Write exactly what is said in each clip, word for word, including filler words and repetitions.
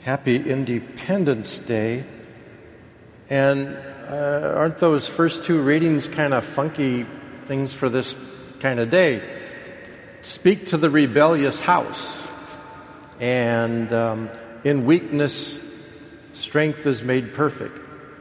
Happy Independence Day. And uh, aren't those first two readings kind of funky things for this kind of day? Speak to the rebellious house. And um, in weakness, strength is made perfect.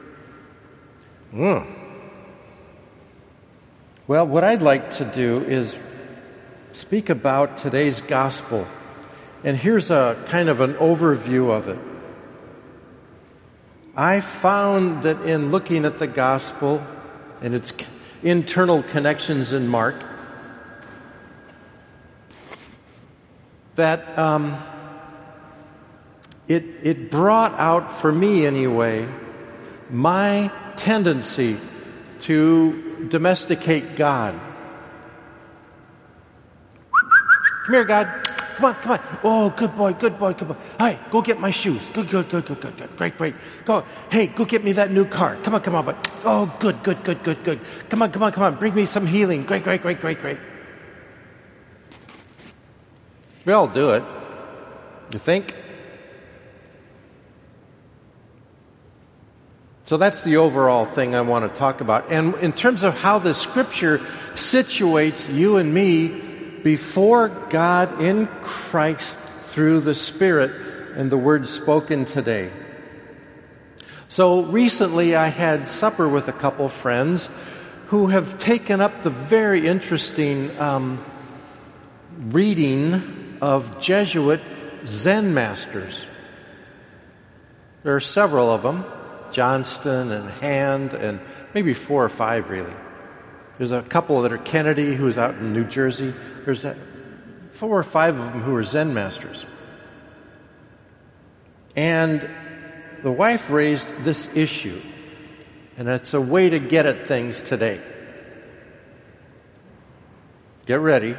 Mm. Well, what I'd like to do is speak about today's gospel. And here's a kind of an overview of it. I found that in looking at the gospel and its internal connections in Mark, that um, it, it brought out, for me anyway, my tendency to domesticate God. Come here, God. Come on, come on. Oh, good boy, good boy, good boy. Hey, go get my shoes. Good, good, good, good, good, good. Great, great. Go. Hey, go get me that new car. Come on, come on. But oh, good, good, good, good, good. Come on, come on, come on. Bring me some healing. Great, great, great, great, great. We all do it. You think? So that's the overall thing I want to talk about. And in terms of how the Scripture situates you and me before God in Christ through the Spirit and the words spoken today. So recently I had supper with a couple friends who have taken up the very interesting um, reading of Jesuit Zen masters. There are several of them, Johnston and Hand, and maybe four or five really. There's a couple that are Kennedy, who's out in New Jersey. There's a, four or five of them who are Zen masters. And the wife raised this issue, and it's a way to get at things today. Get ready.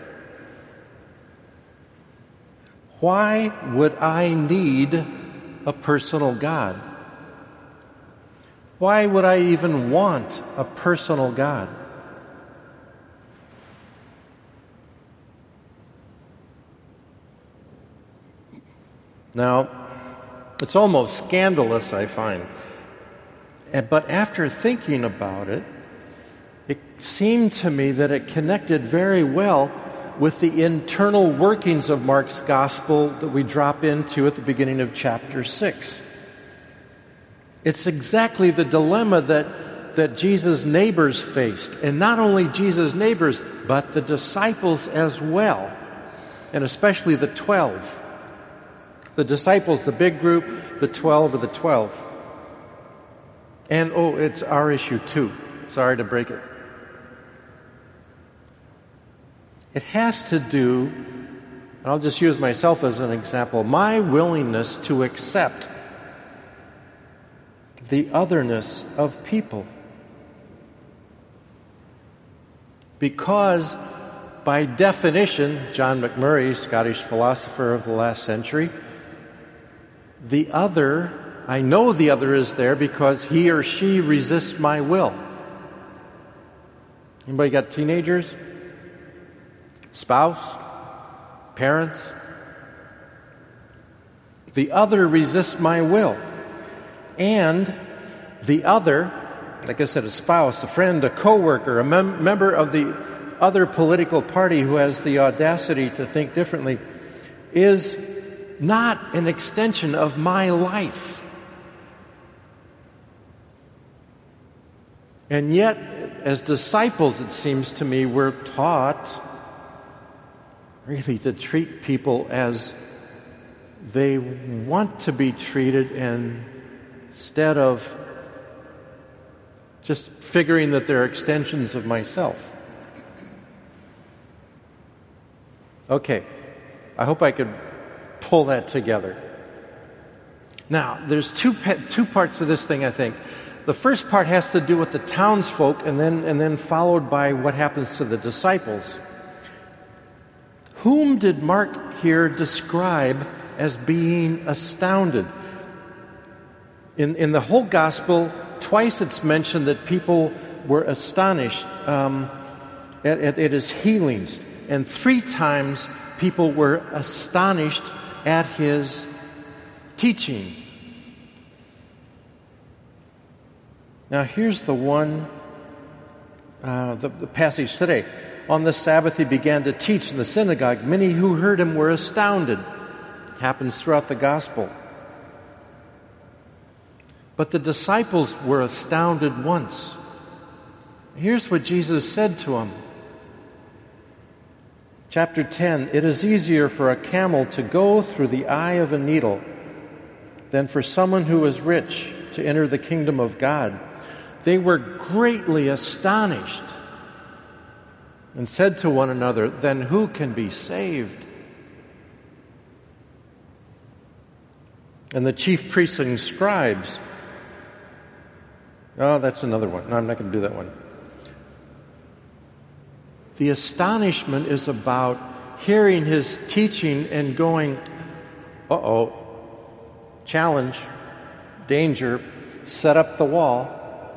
Why would I need a personal God? Why would I even want a personal God? Now, it's almost scandalous, I find. But after thinking about it, it seemed to me that it connected very well with the internal workings of Mark's gospel that we drop into at the beginning of chapter six. It's exactly the dilemma that, that Jesus' neighbors faced. And not only Jesus' neighbors, but the disciples as well. And especially the twelve. The disciples, the big group, the twelve of the twelve. And, oh, it's our issue too. Sorry to break it. It has to do, and I'll just use myself as an example, my willingness to accept the otherness of people. Because, by definition, John McMurray, Scottish philosopher of the last century, the other, I know the other is there because he or she resists my will. Anybody got teenagers? Spouse? Parents? The other resists my will. And the other, like I said, a spouse, a friend, a coworker, a mem- member of the other political party who has the audacity to think differently, is not an extension of my life. And yet, as disciples, it seems to me, we're taught really to treat people as they want to be treated, and instead of just figuring that they're extensions of myself. Okay, I hope I could pull that together. Now, there's two two parts of this thing, I think. The first part has to do with the townsfolk, and then and then followed by what happens to the disciples. Whom did Mark here describe as being astounded? In in the whole gospel, twice it's mentioned that people were astonished um, at, at, at his healings, and three times people were astonished at his teaching. Now here's the one, uh, the, the passage today. On the Sabbath he began to teach in the synagogue. Many who heard him were astounded. Happens throughout the gospel. But the disciples were astounded once. Here's what Jesus said to them. Chapter ten, it is easier for a camel to go through the eye of a needle than for someone who is rich to enter the kingdom of God. They were greatly astonished and said to one another, then who can be saved? And the chief priests and scribes, oh, that's another one. No, I'm not going to do that one. The astonishment is about hearing his teaching and going, uh-oh, challenge, danger, set up the wall.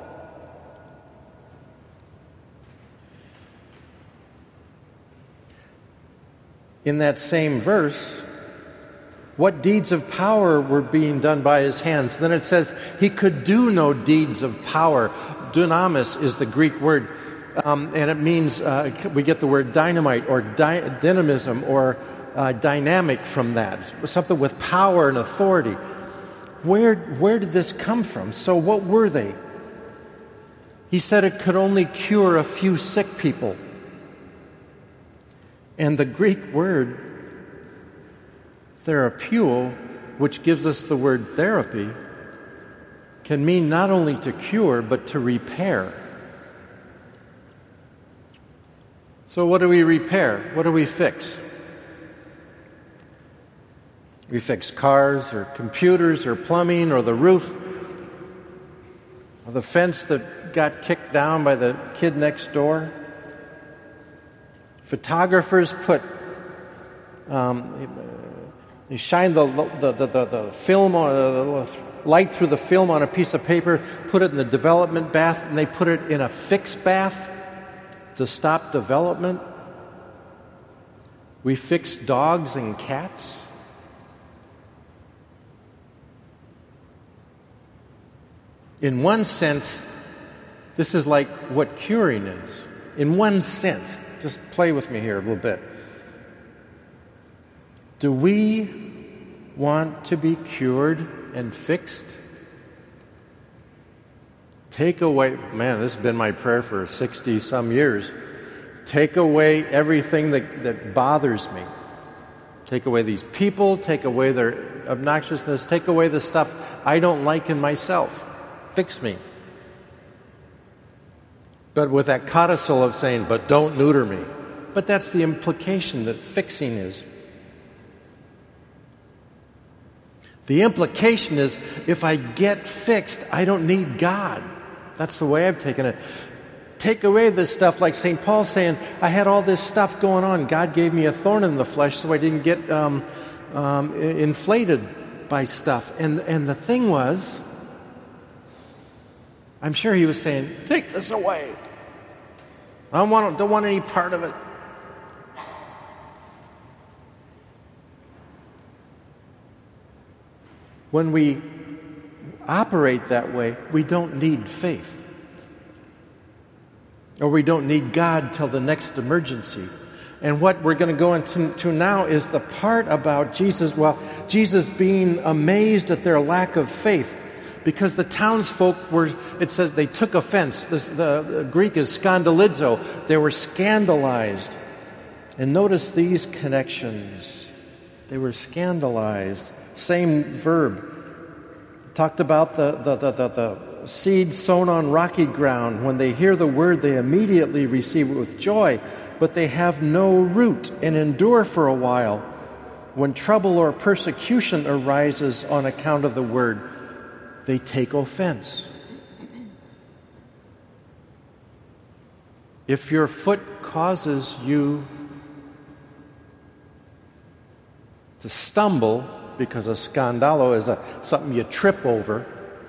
In that same verse, what deeds of power were being done by his hands? Then it says he could do no deeds of power. Dunamis is the Greek word, um, and it means, uh, we get the word dynamite or dy- dynamism or uh, dynamic from that. Something with power and authority. Where, where did this come from? So what were they? He said it could only cure a few sick people. And the Greek word, therapeuo, which gives us the word therapy, can mean not only to cure, but to repair. So what do we repair? What do we fix? We fix cars or computers or plumbing or the roof or the fence that got kicked down by the kid next door. Photographers put, um, they shine the, the, the, the, the film, on, the light through the film on a piece of paper, put it in the development bath, and they put it in a fixed bath to stop development. We fix dogs and cats. In one sense, this is like what curing is. In one sense. Just play with me here a little bit. Do we want to be cured and fixed? Take away, man, this has been my prayer for sixty some years. Take away everything that, that bothers me. Take away these people, take away their obnoxiousness, take away the stuff I don't like in myself. Fix me. But with that codicil of saying, but don't neuter me. But that's the implication that fixing is. The implication is, if I get fixed, I don't need God. That's the way I've taken it. Take away this stuff, like Saint Paul saying, I had all this stuff going on. God gave me a thorn in the flesh so I didn't get um, um, inflated by stuff. And, and the thing was, I'm sure he was saying, take this away. I don't want, don't want any part of it. When we operate that way, we don't need faith. Or we don't need God till the next emergency. And what we're going to go into to now is the part about Jesus, well, Jesus being amazed at their lack of faith. Because the townsfolk were, it says they took offense. This, the, the Greek is skandalizo. They were scandalized. And notice these connections. They were scandalized. Same verb. Talked about the, the, the, the, the seed sown on rocky ground. When they hear the word, they immediately receive it with joy. But they have no root and endure for a while. When trouble or persecution arises on account of the word, they take offense. If your foot causes you to stumble, because a scandalo is a, something you trip over,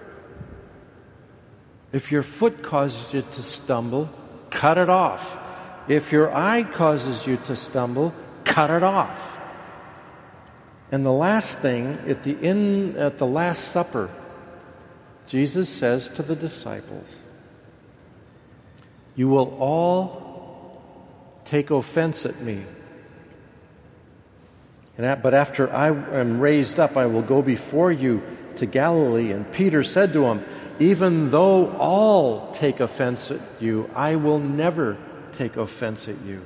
if your foot causes you to stumble, cut it off. If your eye causes you to stumble, cut it off. And the last thing, at the end, at the Last Supper, Jesus says to the disciples, "You will all take offense at me. And at, but after I am raised up, I will go before you to Galilee." And Peter said to him, "Even though all take offense at you, I will never take offense at you."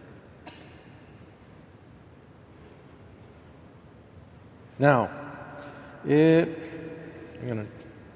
Now, it, I'm gonna,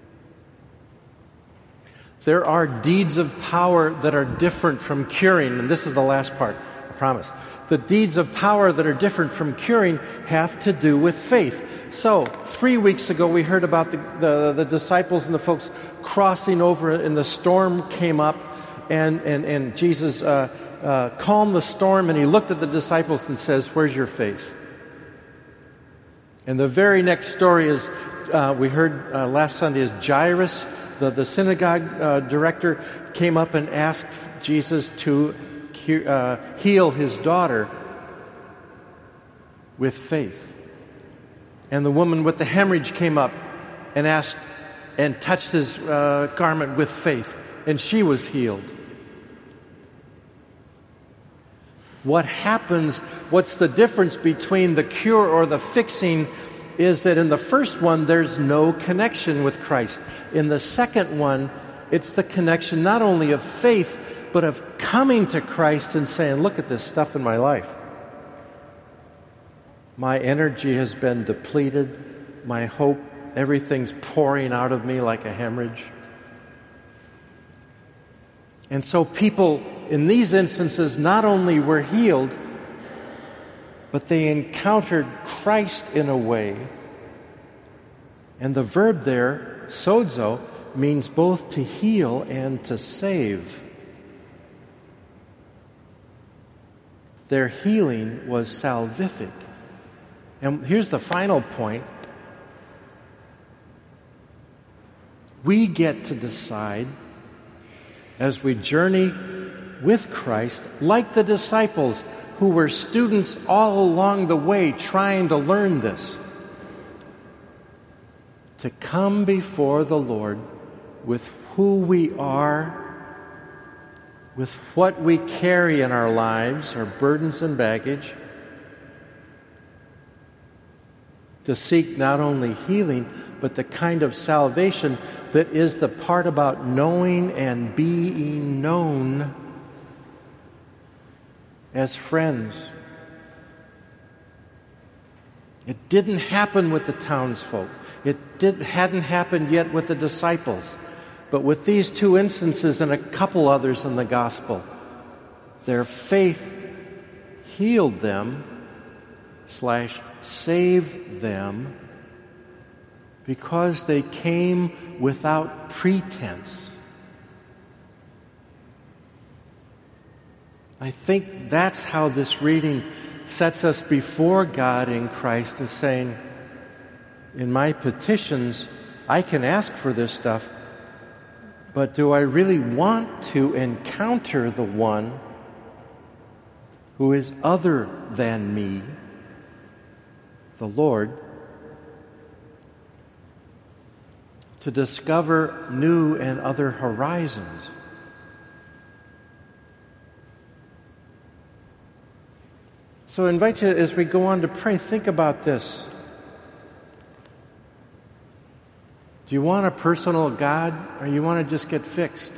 there are deeds of power that are different from curing, and this is the last part, I promise. The deeds of power that are different from curing have to do with faith. So, three weeks ago we heard about the, the, the disciples and the folks crossing over, and the storm came up, and, and, and Jesus uh, uh, calmed the storm, and he looked at the disciples and says, "Where's your faith?" And the very next story is, uh, we heard uh, last Sunday, is Jairus, the, the synagogue uh, director, came up and asked Jesus to uh, heal his daughter with faith. And the woman with the hemorrhage came up and asked and touched his uh, garment with faith, and she was healed. What happens, what's the difference between the cure or the fixing, is that in the first one, there's no connection with Christ. In the second one, it's the connection not only of faith, but of coming to Christ and saying, "Look at this stuff in my life. My energy has been depleted. My hope, everything's pouring out of me like a hemorrhage." And so people in these instances not only were healed, but they encountered Christ in a way. And the verb there, sozo, means both to heal and to save. Their healing was salvific. And here's the final point. We get to decide, as we journey with Christ, like the disciples who were students all along the way trying to learn this, to come before the Lord with who we are, with what we carry in our lives, our burdens and baggage, to seek not only healing, but the kind of salvation that is the part about knowing and being known as friends. It didn't happen with the townsfolk. It did, hadn't happened yet with the disciples. But with these two instances and a couple others in the gospel, their faith healed them slash saved them because they came without pretense. I think that's how this reading sets us before God in Christ, as saying, in my petitions, I can ask for this stuff, but do I really want to encounter the one who is other than me, the Lord, to discover new and other horizons? So I invite you, as we go on to pray, think about this. Do you want a personal God, or you want to just get fixed?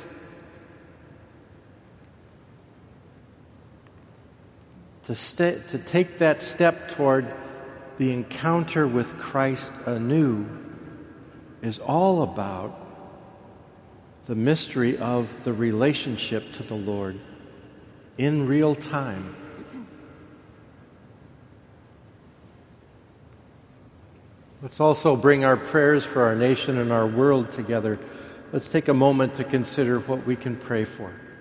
To, stay, to take that step toward the encounter with Christ anew is all about the mystery of the relationship to the Lord in real time. Let's also bring our prayers for our nation and our world together. Let's take a moment to consider what we can pray for.